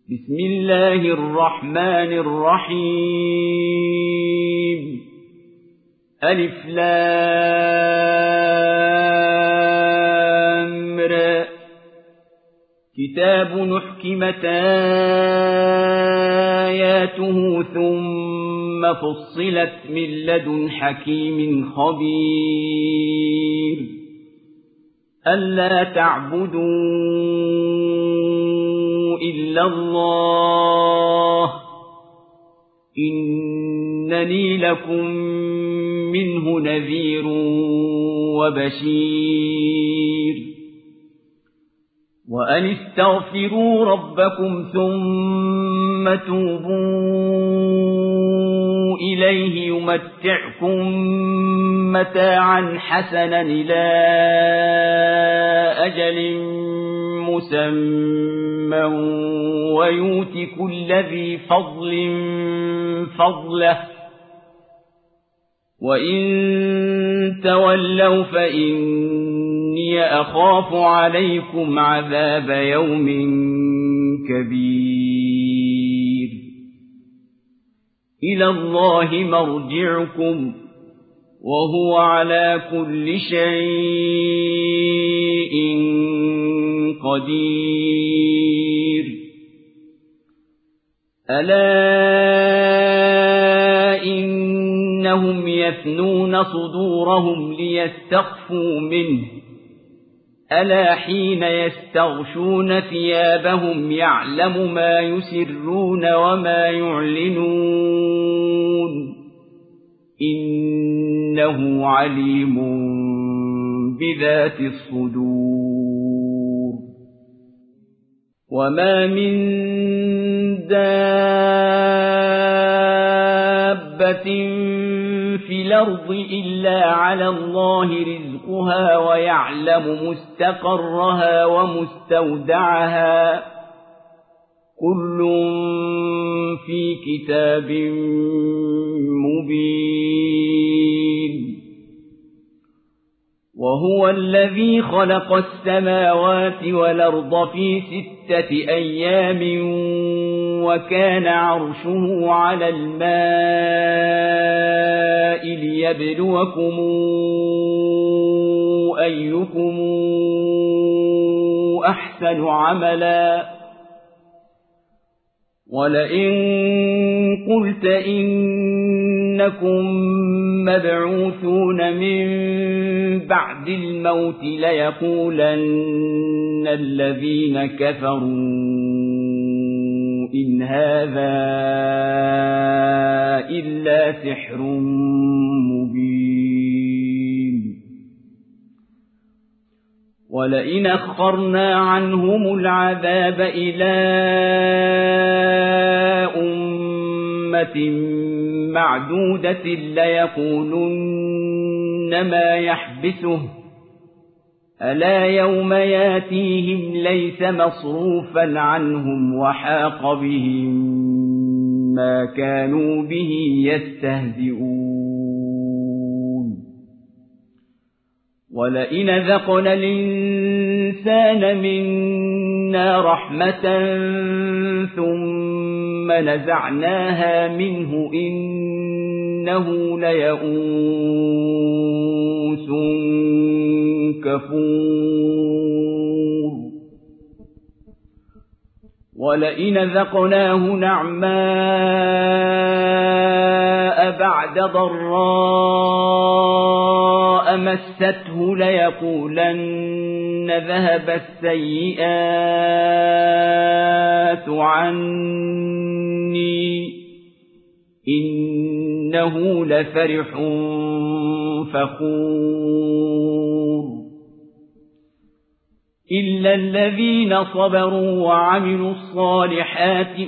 بسم الله الرحمن الرحيم ألف لام را كتاب نحكمت آياته ثم فصلت من لدن حكيم خبير ألا تعبدوا إلا الله إنني لكم منه نذير وبشير وأن استغفروا ربكم ثم توبوا إليه يمتعكم متاعا حسنا إلى أجل مسمى ويؤت كل ذي فضل فضله وإن تولوا فإني أخاف عليكم عذاب يوم كبير إلى الله مرجعكم وهو على كل شيء قدير ألا إنهم يثنون صدورهم ليستخفوا منه ألا حين يستغشون ثيابهم يعلم ما يسرون وما يعلنون إنه عليم بذات الصدور وما من دابة في الأرض إلا على الله رزقها ويعلم مستقرها ومستودعها كل في كتاب مبين وهو الذي خلق السماوات والأرض في 6 أيام وكان عرشه على الماء ليبلوكم أيكم أحسن عملا ولئن قلت إنكم مبعوثون من بعد الموت ليقولن الذين كفروا إن هذا إلا سحر مبين ولئن أخرنا عنهم العذاب إلى أمة معدودة ليقولن ما يحبسه ألا يوم ياتيهم ليس مصروفا عنهم وحاق بهم ما كانوا به يستهزئون ولئن ذقنا الإنسان منا رحمة ثم نزعناها منه إنه ليئوس كفور ولئن ذقناه نعماء بعد ضراء مسته ليقولن ذهب السيئات عني إنه لفرح فخور إلا الذين صبروا وعملوا الصالحات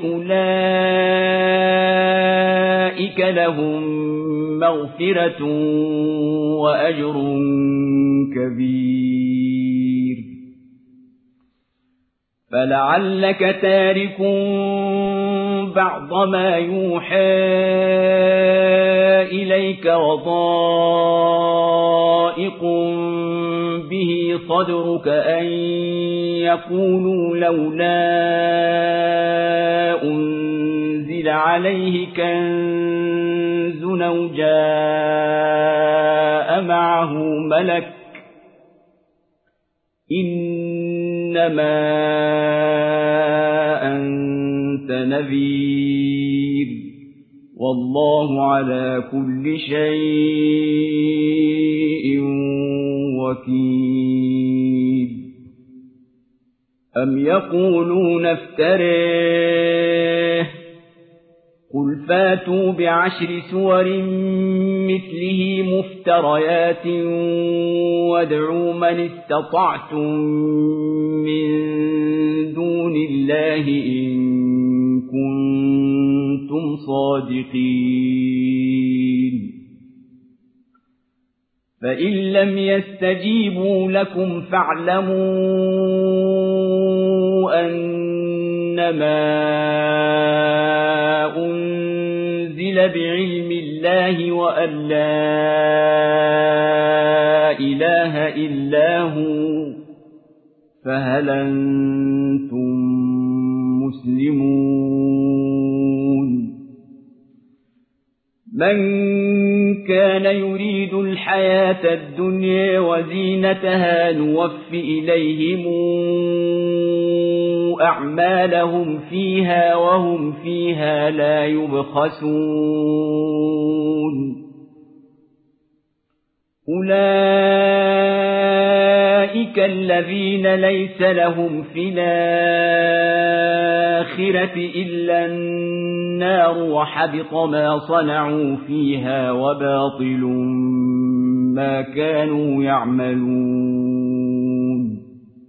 أولئك لهم مغفرة وأجر كبير فلعلك تارك بعض ما يوحى إليك وضائق به صدرك أن يقولوا لولا عليه كنز أو جاء معه ملك إنما أنت نذير والله على كل شيء وكيل أم يقولون افتريه قل فاتوا بعشر سور مثله مفتريات وادعوا من استطعتم من دون الله إن كنتم صادقين فإن لم يستجيبوا لكم فاعلموا أنما أنزل بعلم الله وأن لا إله إلا هو فهل أنتم مسلمون من كان يريد الحياة الدنيا وزينتها نوف إليهم أعمالهم فيها وهم فيها لا يبخسون أولئك الذين ليس لهم في الآخرة إلا النار وحبط ما صنعوا فيها وباطل ما كانوا يعملون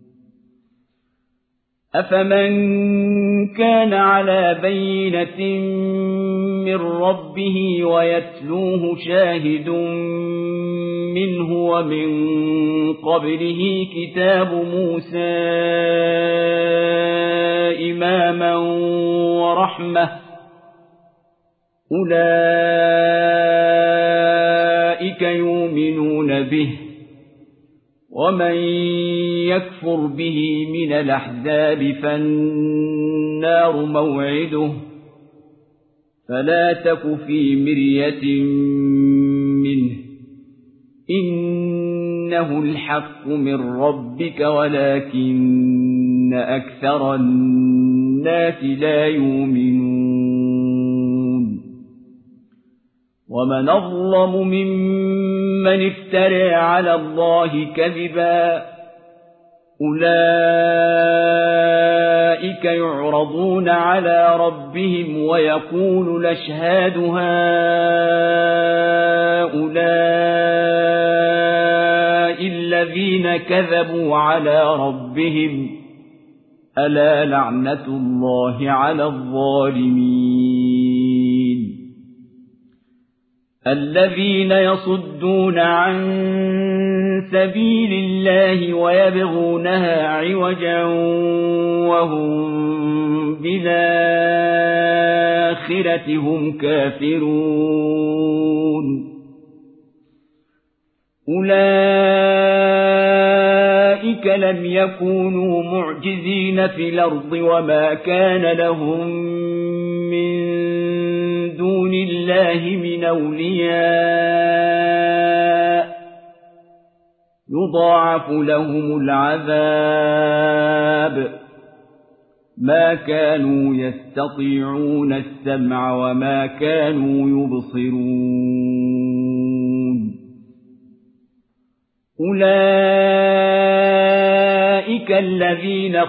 أفمن كان على بينة من ربه ويتلوه شاهد منه ومن قبله كتاب موسى إماما ورحمة أولئك يؤمنون به ومن يكفر به من الأحزاب فالنار موعده فلا تك في مرية منه إنه الحق من ربك ولكن أكثر الناس لا يؤمنون ومن أظلم ممن افترى على الله كذبا أولئك يعرضون على ربهم ويقول الأشهاد هؤلاء الذين كذبوا على ربهم ألا لعنة الله على الظالمين الذين يصدون عن سبيل الله ويبغونها عوجا وهم بالآخرة هم كافرون أولئك لم يكونوا معجزين في الأرض وما كان لهم من دون الله من أولياء يضاعف لهم العذاب ما كانوا يستطيعون السمع وما كانوا يبصرون أولئك الذين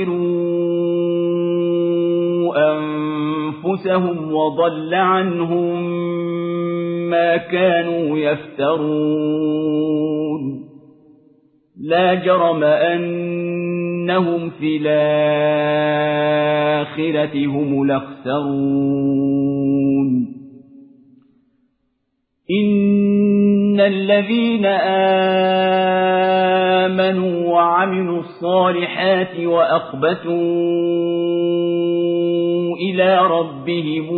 خسروا أنفسهم وضل عنهم ما كانوا يفترون لا جرم أنهم في الآخرة هم الأخسرون إن الذين آمنوا وعملوا الصالحات وأخبتوا إلى ربهم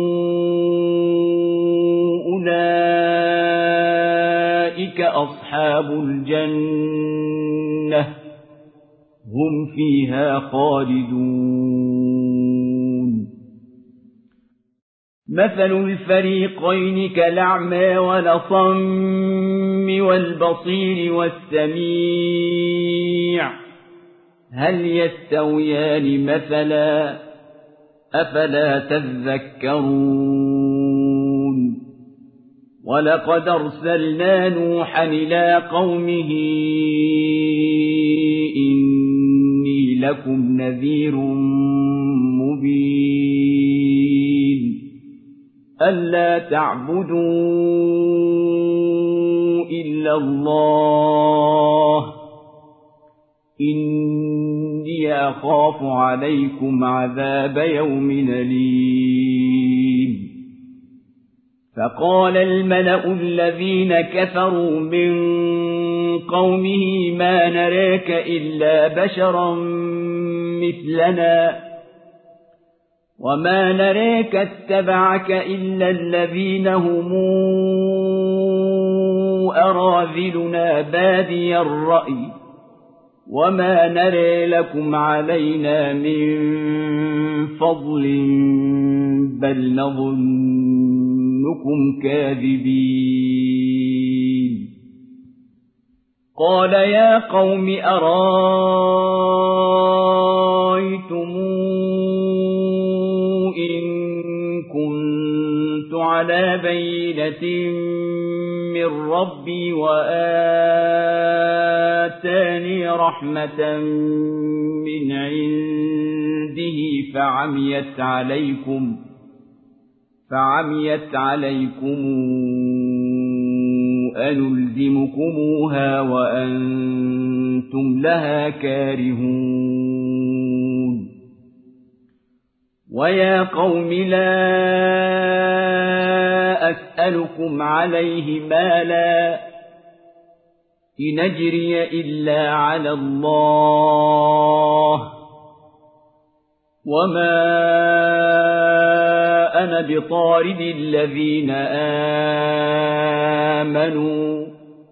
أولئك أصحاب الجنة هم فيها خالدون مثل الفريقين كالأعمى والأصم والبصير والسميع هل يستويان مثلا أفلا تذكرون ولقد أرسلنا نوحا إلى قومه إني لكم نذير مبين ألا تعبدوا إلا الله إني أخاف عليكم عذاب يوم أليم فقال الملأ الذين كفروا من قومه ما نراك إلا بشرا مثلنا وما نراك اتبعك إلا الذين هم أراذلنا بادي الرأي وما نرى لكم علينا من فضل بل نظنكم كاذبين قال يا قوم أرايتم إن كنت على بينة من ربي وآتاني رحمة من عنده فعميت عليكم أنلزمكموها وأنتم لها كارهون ويا قوم لا أسألكم عليه مالا إن أجري إلا على الله وما أنا بطارد الذين آمنوا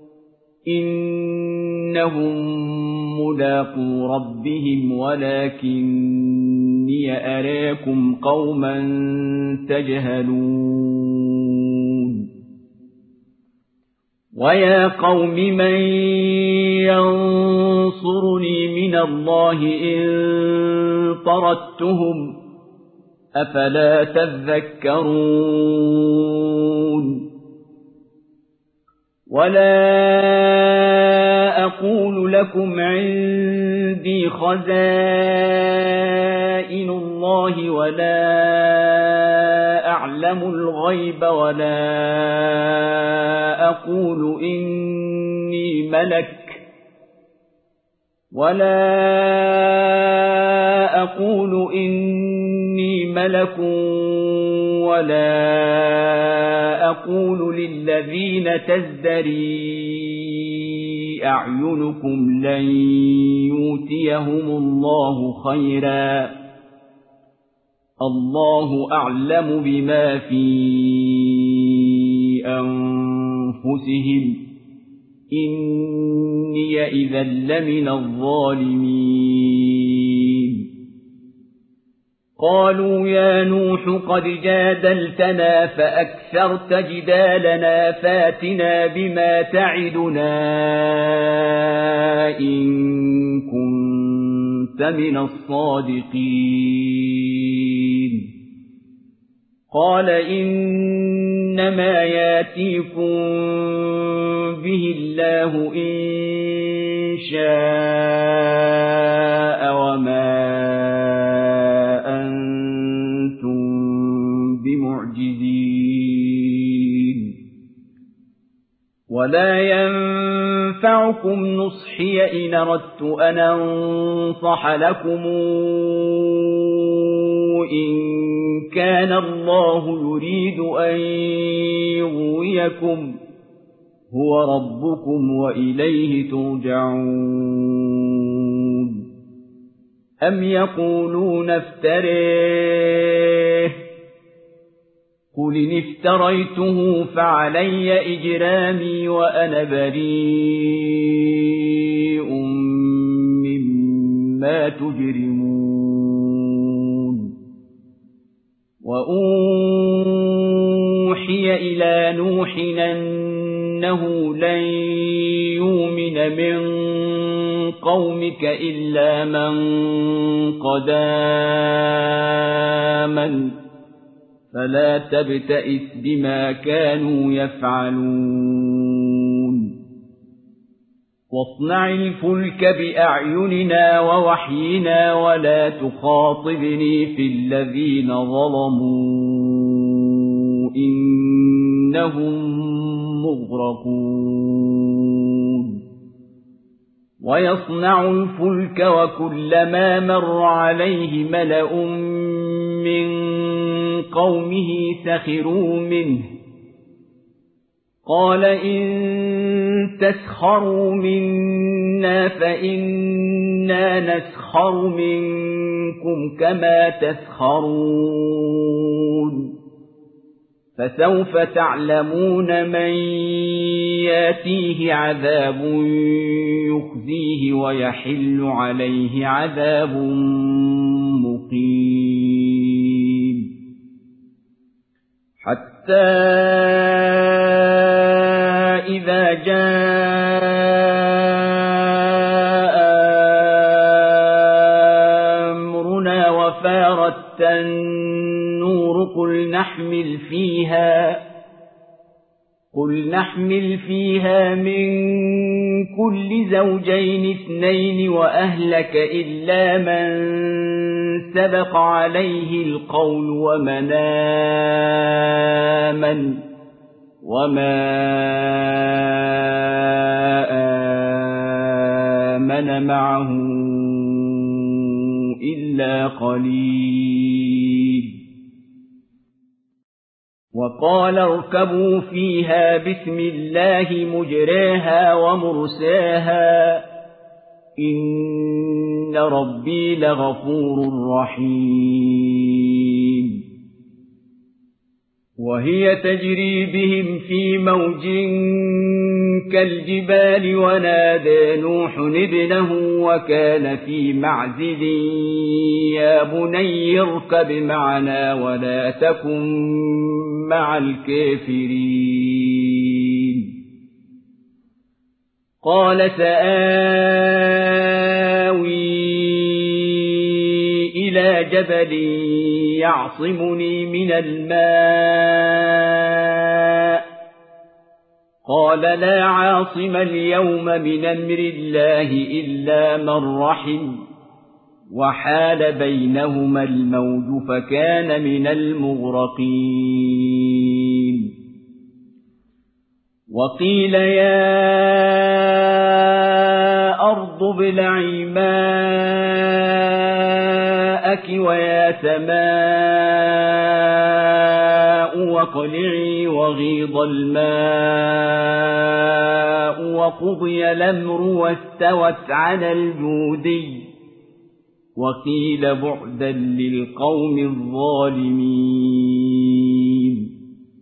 إنهم ملاقو ربهم ولكني أراكم قوما تجهلون ويا قوم من ينصرني من الله إن طردتهم أفلا تذكرون ولا أقول لكم عندي خزائن الله ولا أعلم الغيب ولا أقول إني ملك ولا أقول للذين تزدري أعينكم لن يؤتيهم الله خيرا الله أعلم بما في أنفسهم إني إذا لمن الظالمين قالوا يا نوح قد جادلتنا فأكثرت جدالنا فاتنا بما تعدنا إن كنت من الصادقين قال إنما ياتيكم به الله إن شاء وما أنتم بمعجزين ولا ينفعكم نصحي إن أردت أن أنصح لكم إن كان الله يريد أن يغويكم هو ربكم وإليه ترجعون أم يقولون افتريه قل إن افتريته فعلي إجرامي وأنا بريء مما تجرمون أوحي إلى نوح أنه لن يؤمن من قومك إلا من قد آمن فلا تبتئس بما كانوا يفعلون واصنع الفلك بأعيننا ووحينا ولا تخاطبني في الذين ظلموا إنهم مغرقون ويصنع الفلك وكلما مر عليه ملأ من قومه سخروا منه قال إن تسخروا منا فإنا نسخر منكم كما تسخرون فسوف تعلمون من ياتيه عذاب يخزيه ويحل عليه عذاب مقيم حتى إذا جاء أمرنا وفارت النور قل نحمل فيها من كل زوجين اثنين وأهلك إلا من سبق عليه القول ومن آمن وما آمن معه إلا قليل وقال اركبوا فيها بسم الله مجريها ومرساها إن ربي لغفور رحيم وهي تجري بهم في موج كالجبال ونادى نوح ابنه وكان في معزل يا بني اركب معنا ولا تكن مع الكافرين قال سآوي إلى جبل يعصمني من الماء قال لا عاصم اليوم من أمر الله إلا من رحم وحال بينهما الموج فكان من المغرقين وقيل يا أرض ابلعي ماءك ويا سماء واقلعي وغيض الماء وقضي الأمر واستوت على الجودي وقيل بعدا للقوم الظالمين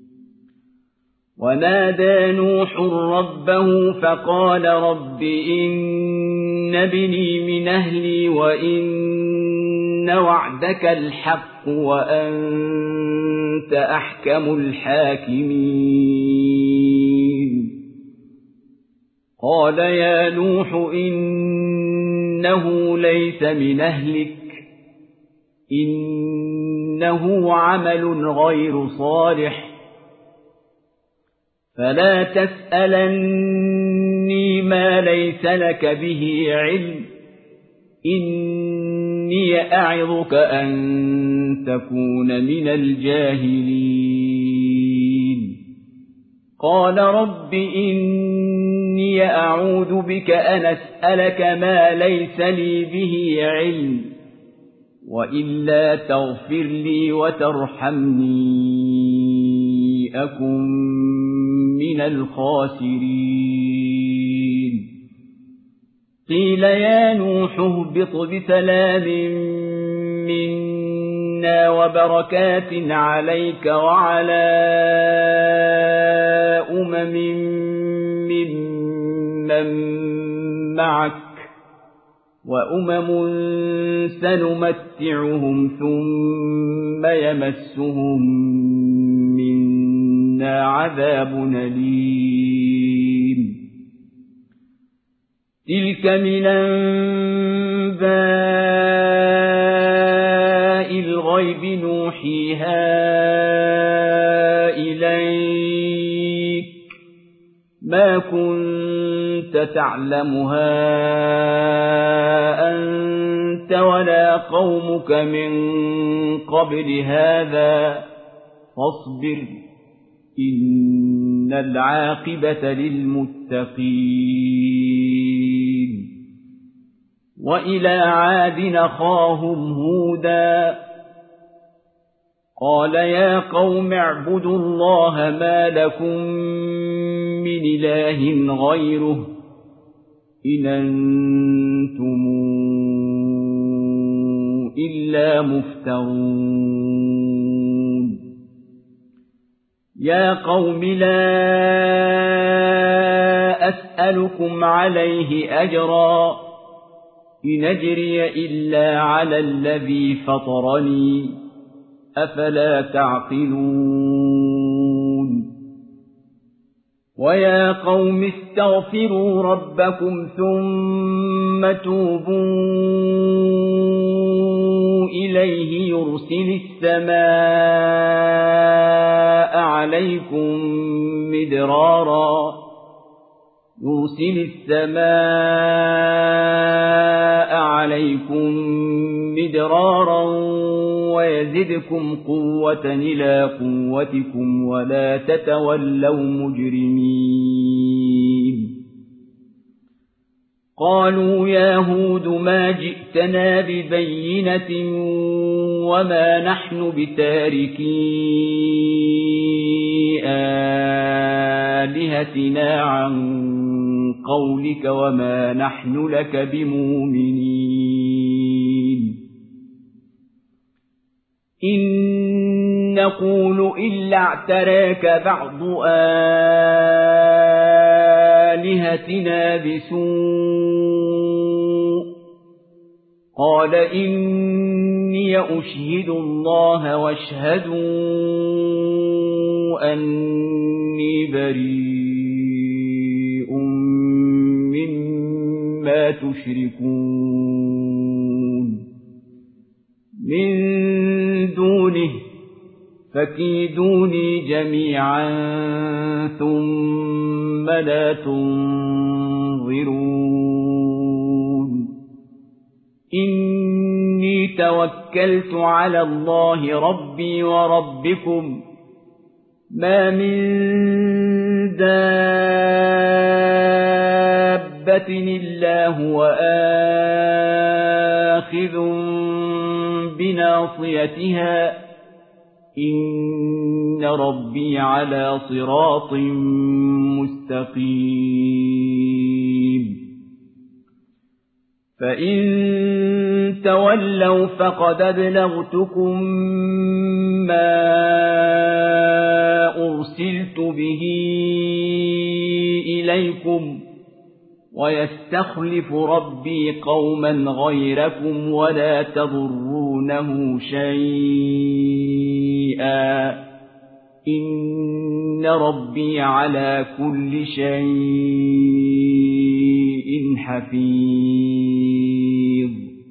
ونادى نوح ربه فقال رب إن ابني من أهلي وإن وعدك الحق وأنت أحكم الحاكمين قال يا نوح إنه ليس من أهلك إنه عمل غير صالح فلا تسألني ما ليس لك به علم إني أعظك أن تكون من الجاهلين قال رب إني أعوذ بك أن أسألك ما ليس لي به علم وإلا تغفر لي وترحمني أكن من الخاسرين قيل يا نوح اهبط بسلام منا وبركات عليك وعلى ممن معك وأمم سنمتعهم ثم يمسهم لدينا عذاب أليم تلك من أنباء الغيب نوحيها إليك ما كنت تعلمها أنت ولا قومك من قبل هذا فاصبر إن العاقبة للمتقين وإلى عاد أخاهم هودا قال يا قوم اعبدوا الله ما لكم من إله غيره إن أنتم إلا مفترون يا قوم لا أسألكم عليه أجرا إن أجري إلا على الذي فطرني أفلا تعقلون ويا قوم استغفروا ربكم ثم توبوا إليه يرسل السماء عليكم مدرارا ويزدكم قوة إلى قوتكم ولا تتولوا مجرمين قالوا يا هود ما جئتنا ببينة وما نحن بتاركي آلهتنا عن قولك وما نحن لك بمؤمنين إن نقول إلا اعتراك بعض آلهتنا بسوء قال إني أشهد الله واشهدوا أني بريء مما تشركون من دونه فكيدوني جميعا ثم لا تنظرون إني توكلت على الله ربي وربكم ما من دابة إلا هو آخذ بناصيتها إن ربي على صراط مستقيم فإن تولوا فقد أبلغتكم ما أرسلت به إليكم ويستخلف ربي قوما غيركم ولا تضرونه شيئا إن ربي على كل شيء حفيظ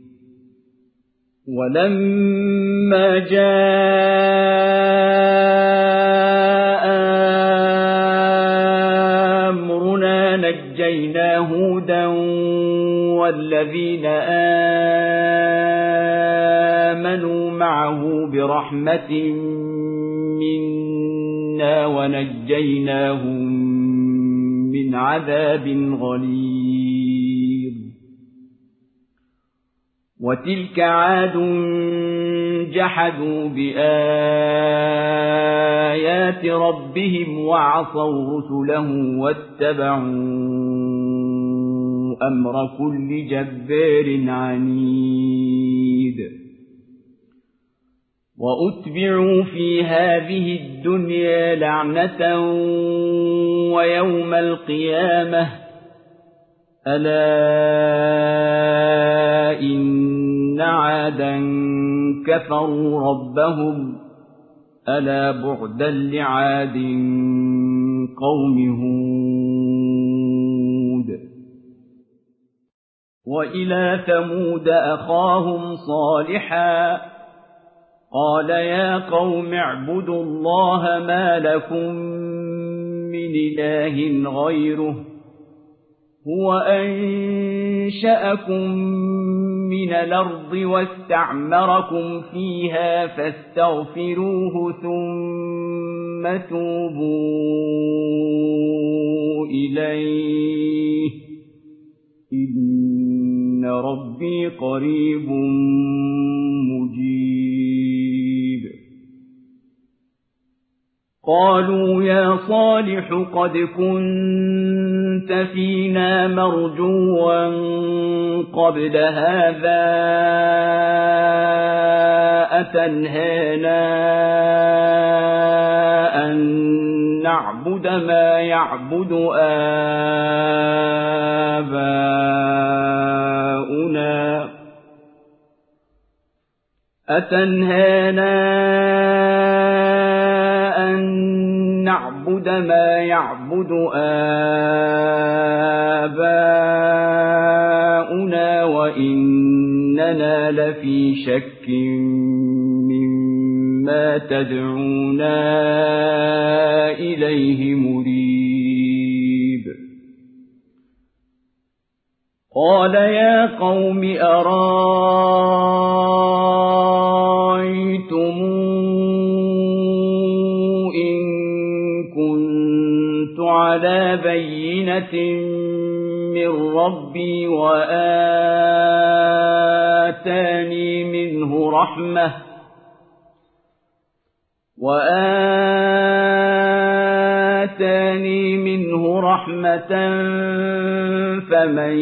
ولما جاء أمرنا نجينا هودا والذين آمنوا معه برحمة منا ونجيناهم من عذاب غليظ وتلك عاد جحدوا بآيات ربهم وعصوا رسله واتبعوا أمر كل جبار عنيد وأتبعوا في هذه الدنيا لعنة ويوم القيامة ألا إن عادا كفروا ربهم ألا بعدا لعاد قوم هود. وإلى ثمود أخاهم صالحا قال يا قوم اعبدوا الله ما لكم من إله غيره هو أنشأكم من الأرض واستعمركم فيها فاستغفروه ثم توبوا إليه إن ربي قريب مجيب. قالوا يا صالح قد كنت فينا مرجوا قبل هذا أتنهانا أن نعبد ما يعبد آباؤنا نعبد ما يعبد آباؤنا وإننا لفي شك مما تدعونا إليه مريب. قال يا قوم أرأيتم على بينة من ربي وآتاني منه رحمة فمن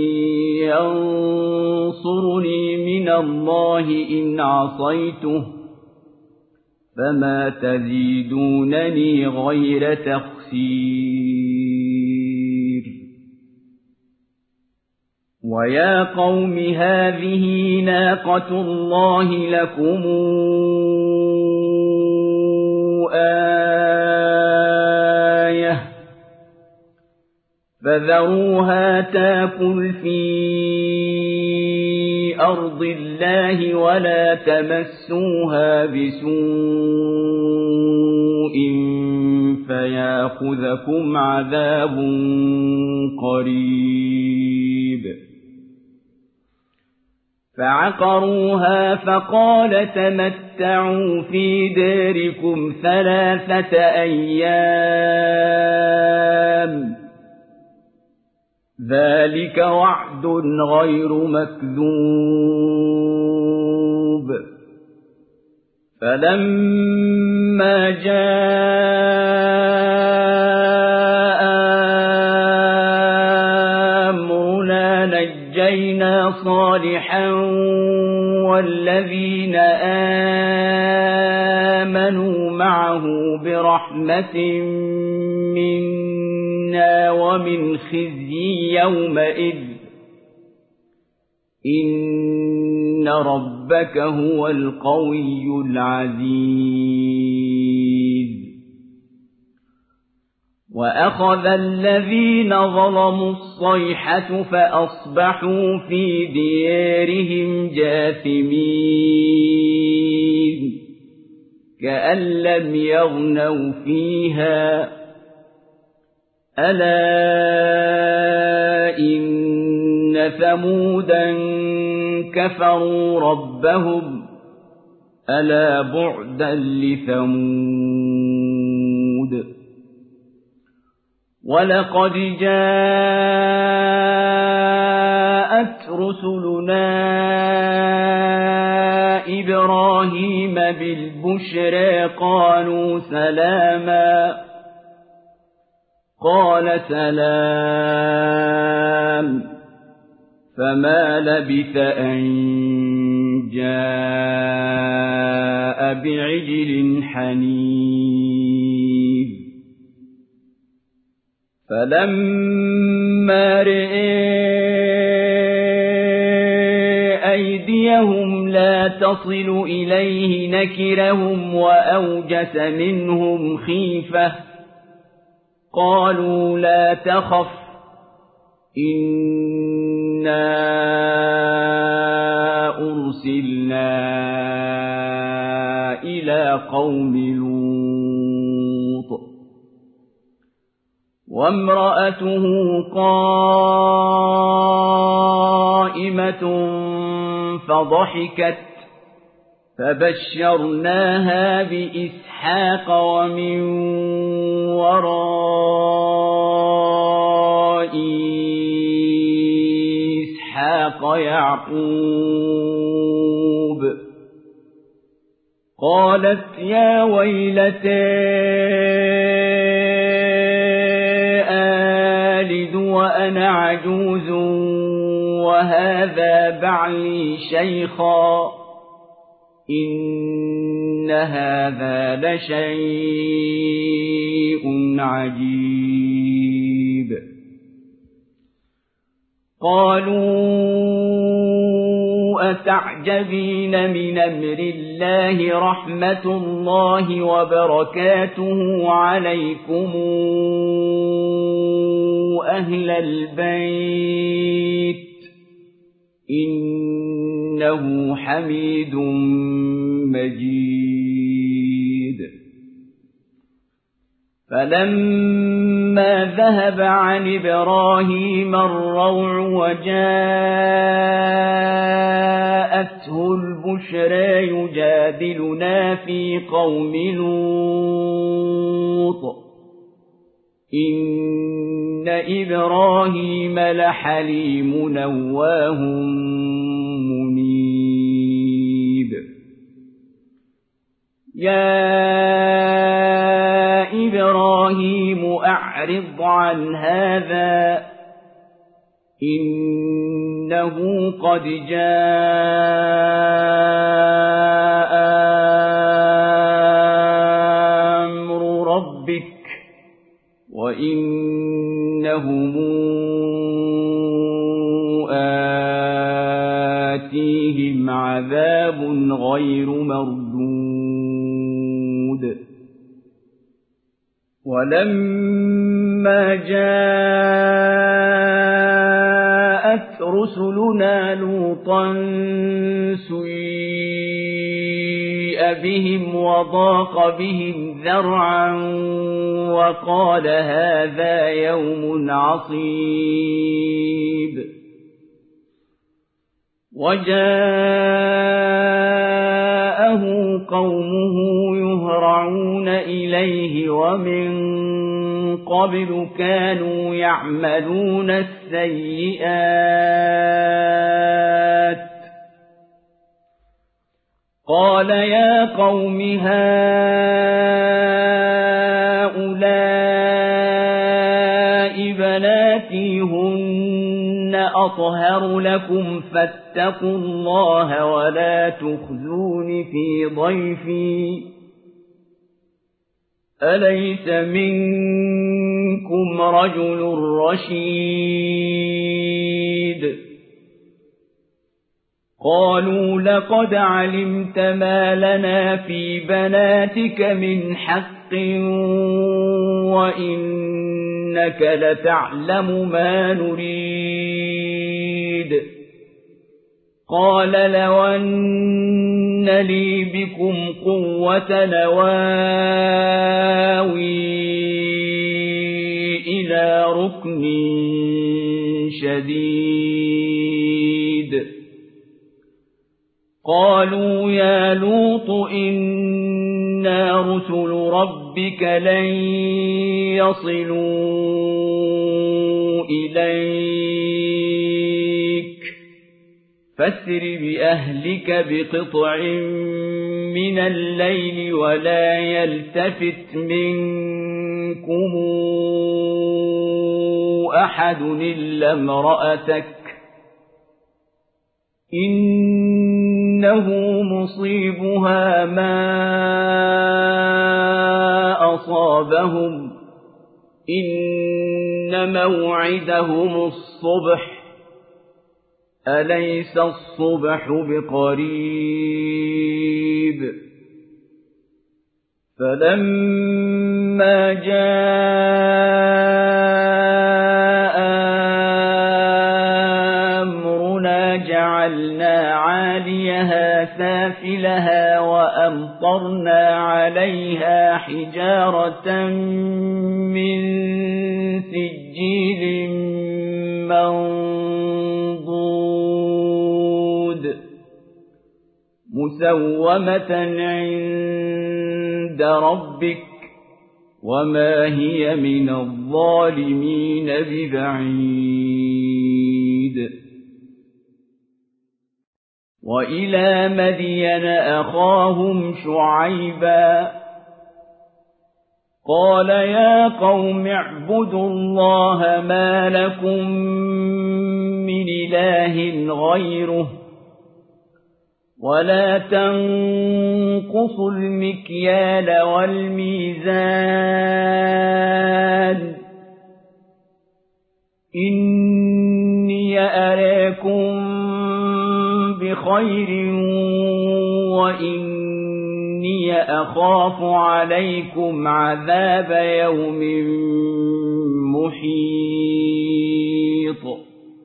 ينصرني من الله إن عصيته فما تزيدونني غير تخسير. ويا قوم هذه ناقة الله لكم آية فذروها تاكل في أرض الله ولا تمسوها بسوء فيأخذكم عذاب قريب. فعقروها فقال تمتعوا في داركم 3 أيام ذلك وعد غير مكذوب. فلما جاء أمرنا نجينا صالحا والذين آمنوا معه برحمة منا ومن خزي يومئذ إن ربك هو القوي العزيز. وأخذ الذين ظلموا الصيحة فأصبحوا في ديارهم جاثمين كأن لم يغنوا فيها ألا إن ثمودا كفروا ربهم ألا بعدا لثمود. ولقد جاءت رسلنا إبراهيم بالبشرى قالوا سلاما قال سلام فما لبث أن جاء بعجل حنيذ. فلما رأى أيديهم لا تصل إليه نكرهم وأوجس منهم خيفة قالوا لا تخف إنا أرسلنا إلى قوم لوط وامرأته قائمة فضحكت فبشرناها بإسحاق ومن وراء إسحاق يعقوب قالت يا ويلتى آلد وأنا عجوز وهذا بعلي شيخا إن هذا لشيء عجيب قالوا أتعجبين من أمر الله رحمة الله وبركاته عليكم أهل البيت إنه حميد مجيد فلما ذهب عن إبراهيم الروع وجاءته البشرى يجادلنا في قوم لوط إن إبراهيم لحليم أواه منيب يا إبراهيم أعرض عن هذا إنه قد جاء أمر ربك وإنهم آتيهم عذاب غير مردود ولما جاءت رسلنا لوطا سيء بهم وضاق بهم ذرعا وقال هذا يوم عصيب وجاءه قومه يهرعون إليه ومن قبل كانوا يعملون السيئات قال يا قوم هؤلاء بناتي هن أطهر لكم فاتقوا الله ولا تخزون في ضيفي أليس منكم رجل رشيد قالوا لقد علمت ما لنا في بناتك من حق وإنك لتعلم ما نريد قال لو أن لي بكم قوة نواوي إلى ركن شديد قالوا يا لوط إنا رسل ربك لن يصلوا إليك فاسر بأهلك بقطع من الليل ولا يلتفت منكم أحد إلا امرأتك إنه مصيبها ما أصابهم إن موعدهم الصبح أليس الصبح بقريب فلما جاء أمرنا جعلنا عاليها سافلها وأمطرنا عليها حجارة من سجيل منضود مسومة عند ربك وما هي من الظالمين ببعيد وإلى مدين أخاهم شعيبا قال يا قوم اعبدوا الله ما لكم من إله غيره ولا تنقصوا المكيال والميزان إني أراكم بخير وإني أخاف عليكم عذاب يوم محيط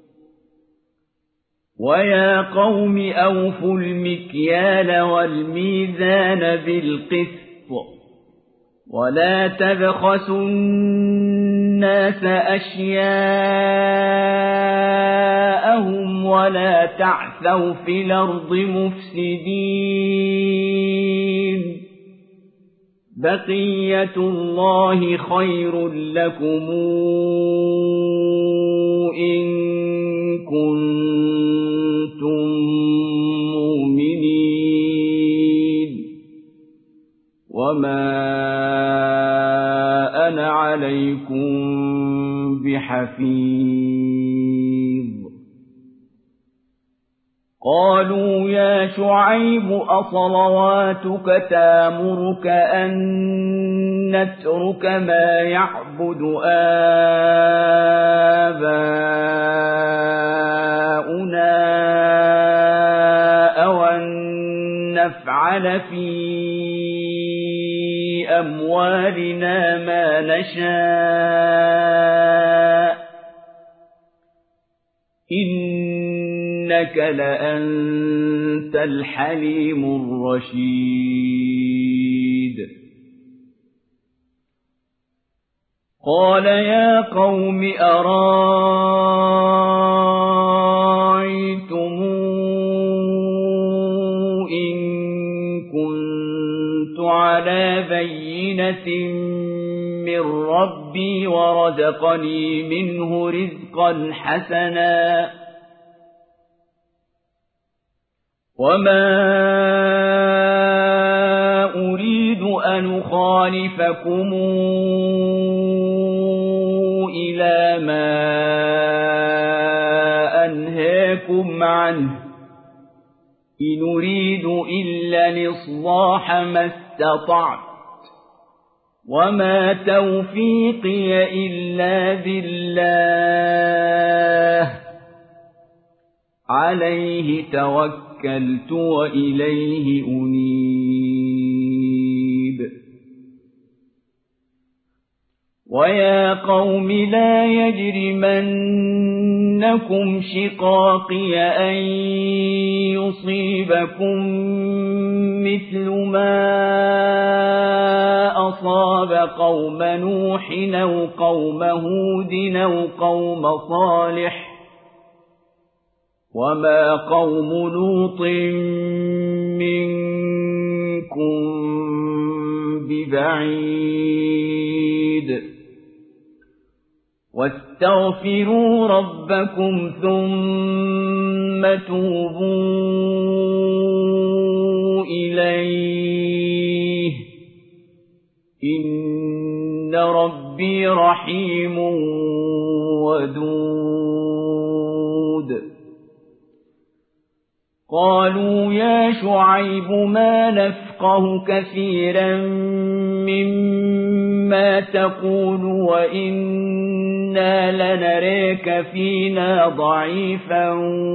ويا قوم أوفوا المكيال والميزان بالقسط ولا تبخسوا الناس أشياءهم ولا تعثوا في الأرض مفسدين بقية الله خير لكم إن كنتم مؤمنين وما أنا عليكم بحفيظ قالوا يا شعيب أصلواتك تأمرك أن نترك ما يعبد آباؤنا أو أن نفعل في أموالنا ما نشاء إنك لأنت الحليم الرشيد قال يا قوم أرأيتم إن كنت على بينة من ربي ورزقني منه رزقا حسنا وما أريد أن أخالفكم إلى ما أنهاكم عنه إن أريد إلا الإصلاح ما استطعت وما توفيقي إلا بالله عليه توكلت وإليه أنيب ويا قوم لا يجرمنكم شقاقي أن يصيبكم مثل ما أصاب قوم نوح أو قوم هود أو قوم صالح وما قوم لوط منكم ببعيد واستغفروا ربكم ثم توبوا إليه إن ربي رحيم ودود قالوا يا شعيب ما نفقه كثيرا مما ما تقول وإنا لنريك فينا ضعيفا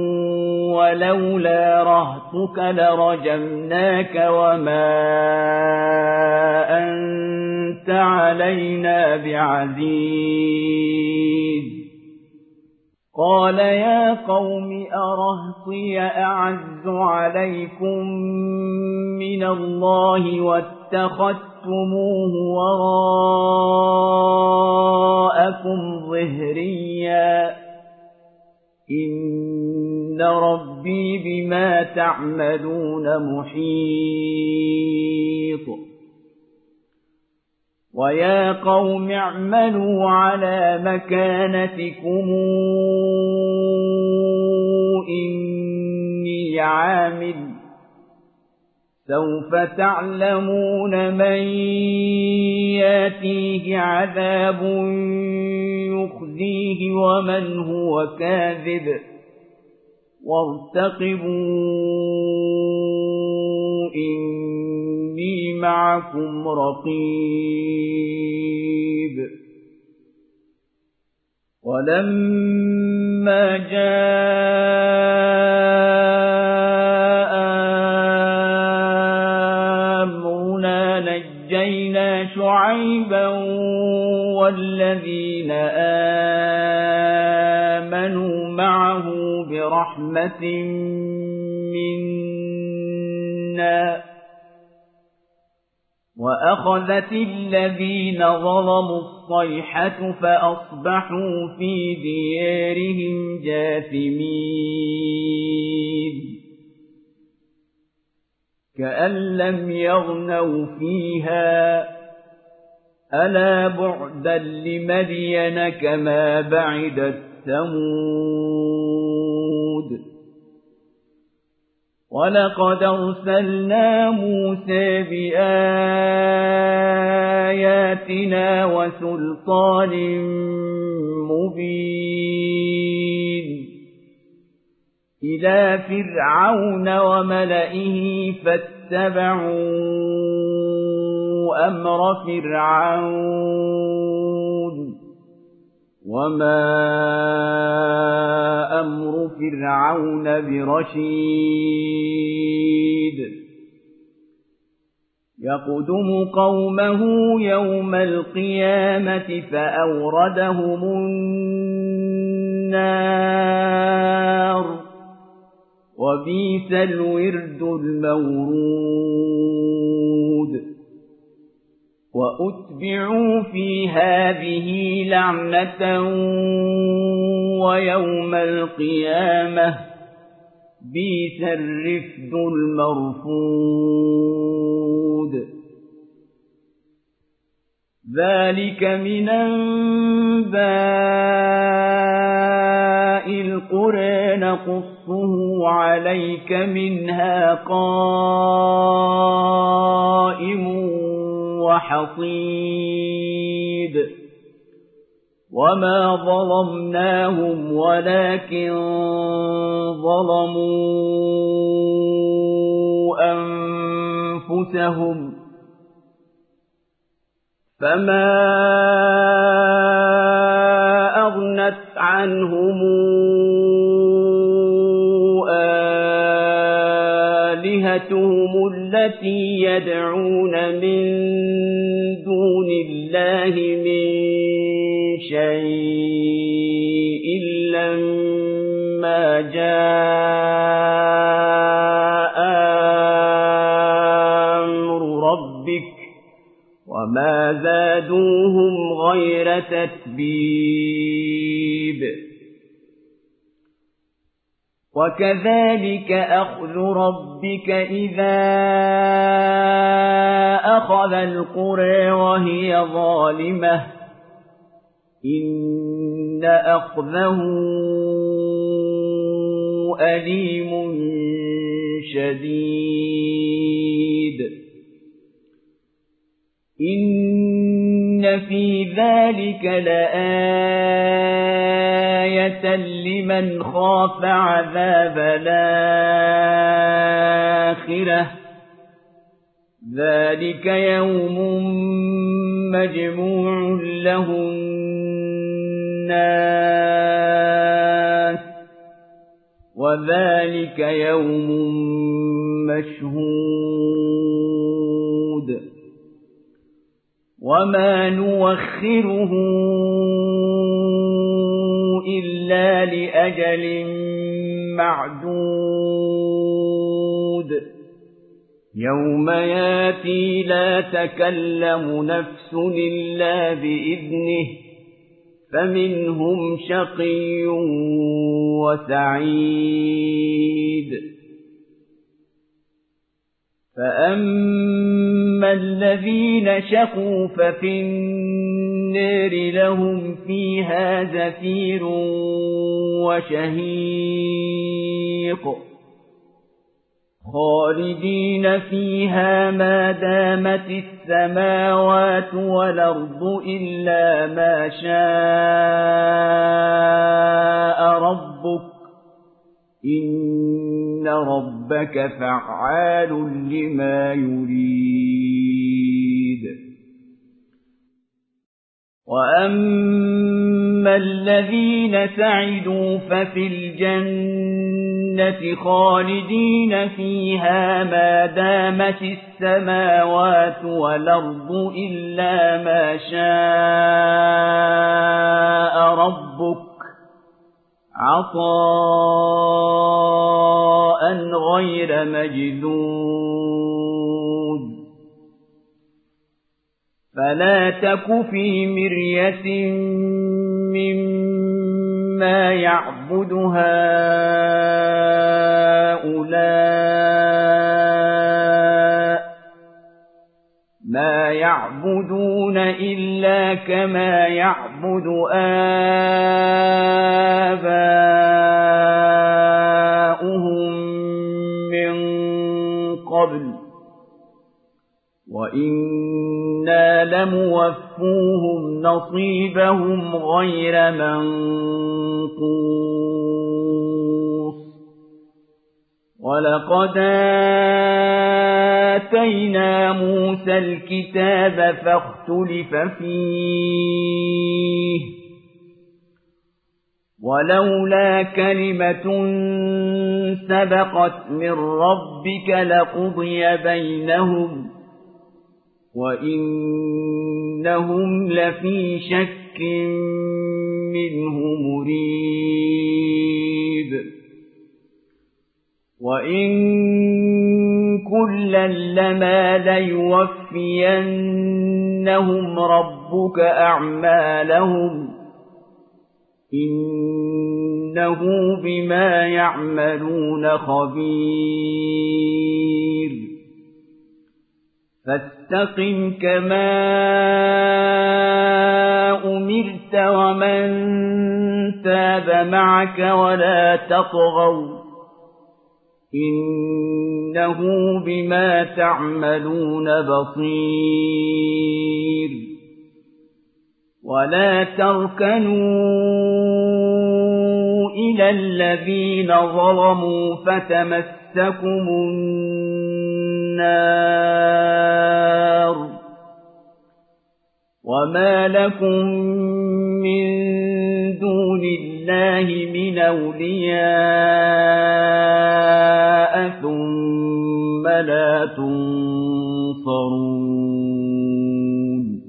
ولولا رهطك لرجمناك وما أنت علينا بعزيز قال يا قوم أرهطي أعز عليكم من الله واتخذتموه وراءكم ظهريا إن ربي بما تعملون محيط ويا قوم اعملوا على مكانتكم إني عامل سوف تعلمون من ياتيه عذاب يخزيه ومن هو كاذب وارتقبوا إني معكم رقيب ولما جاء أمرنا نجينا شعيبا والذين آمنوا معه برحمة منا وأخذت الذين ظلموا الصيحة فأصبحوا في ديارهم جاثمين كأن لم يغنوا فيها ألا بعدا لمدين كما بعدت ثمود ولقد أرسلنا موسى بآياتنا وسلطان مبين إلى فرعون وملئه فاتبعوا أمر فرعون وما أمر فرعون برشيد يقدم قومه يوم القيامة فأوردهم النار وبئس الورد المورود وأتبعوا في هذه لعنة ويوم القيامة بئس الرفد المرفود ذلك من أنباء القرى نقصه عليك منها قائم وحصيد وما ظلمناهم ولكن ظلموا أنفسهم فما أغنت عنهم آلهتهم التي يدعون من دون الله من شيء لما جاء أمر ربك وما زادوهم غير تتبيب وكذلك أخذ ربك إذا أخذ القرى وهي ظالمة إن أخذه أليم شديد إن في ذلك لآية لمن خاف عذاب الآخرة ذلك يوم مجموع له الناس وذلك يوم مشهود وما نوخره إلا لأجل معدود يوم ياتي لا تكلم نفس إلا بإذنه فمنهم شقي وسعيد فأما الذين شقوا ففي النار لهم فيها زفير وشهيق خالدين فيها ما دامت السماوات والأرض إلا ما شاء ربك إن ربك فعال لما يريد وأما الذين سعدوا ففي الجنة خالدين فيها ما دامت السماوات والأرض إلا ما شاء ربك عطاء غير مجذود فلا تك في مرية مما يعبد هؤلاء ما يعبدون إلا كما يعبد آباؤهم من قبل وإنا لموفوهم نصيبهم غير منقوص ولقد آتينا موسى الكتاب فاختلف فيه ولولا كلمة سبقت من ربك لقضي بينهم وإنهم لفي شك منه مريب وإن كلا لما ليوفينهم ربك أعمالهم إنه بما يعملون خبير فاستقم كما أمرت ومن تاب معك ولا تطغوا إنه بما تعملون بصير ولا تركنوا إلى الذين ظلموا فتمسكم النار وما لكم من دون الله من أولياء ثم لا تنصرون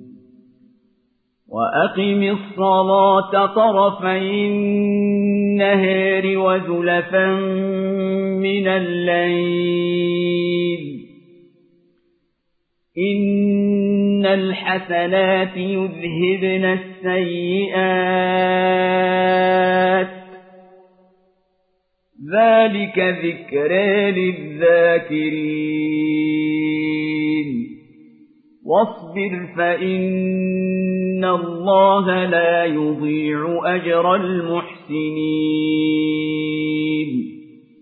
وأقم الصلاة طرفي النهار وزلفا من الليل إن الحسنات يذهبن السيئات ذلك ذكرى للذاكرين واصبر فإن الله لا يضيع أجر المحسنين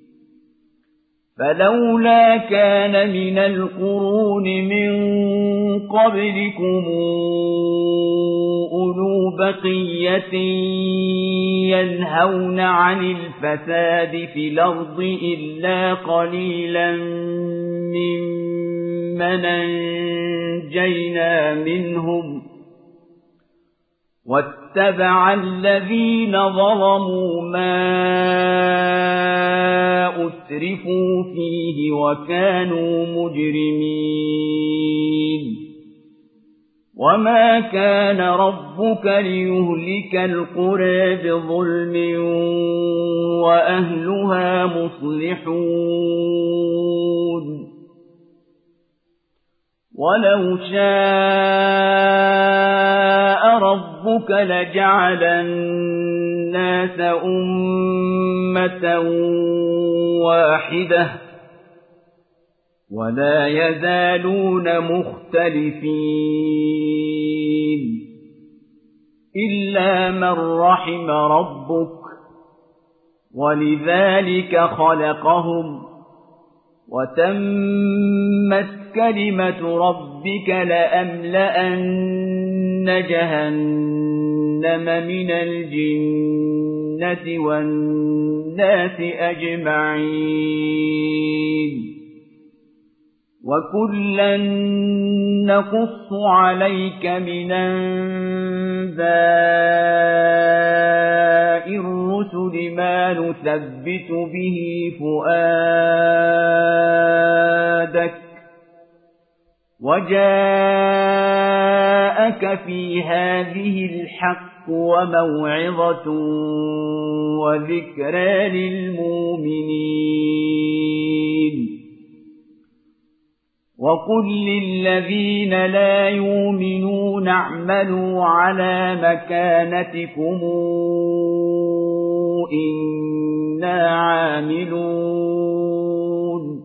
فلولا كان من القرون من قبلكم أولو بقية ينهون عن الفساد في الأرض إلا قليلا ممن ممن أنجينا منهم واتبع الذين ظلموا ما أترفوا فيه وكانوا مجرمين وما كان ربك ليهلك القرى بظلم وأهلها مصلحون ولو شاء ربك لجعل الناس أمة واحدة ولا يزالون مختلفين إلا من رحم ربك ولذلك خلقهم وتمت كلمة ربك لأملأن جهنم من الجنة والناس أجمعين وكلا نقص عليك من أنباء الرسل ما نثبت به فؤادك وجاءك في هذه الحق وموعظة وذكرى للمؤمنين وقل للذين لا يؤمنون اعملوا على مكانتكم إنا عاملون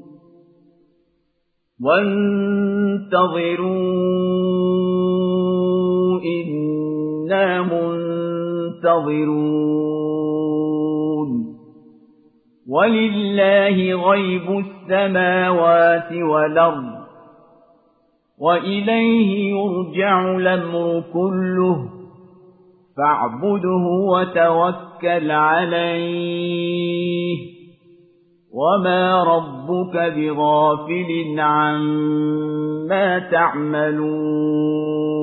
وانتظروا إنا منتظرون ولله غيب السماوات والأرض وإليه يرجع الأمر كله فاعبده وتوكل عليه وما ربك بغافل عما تعملون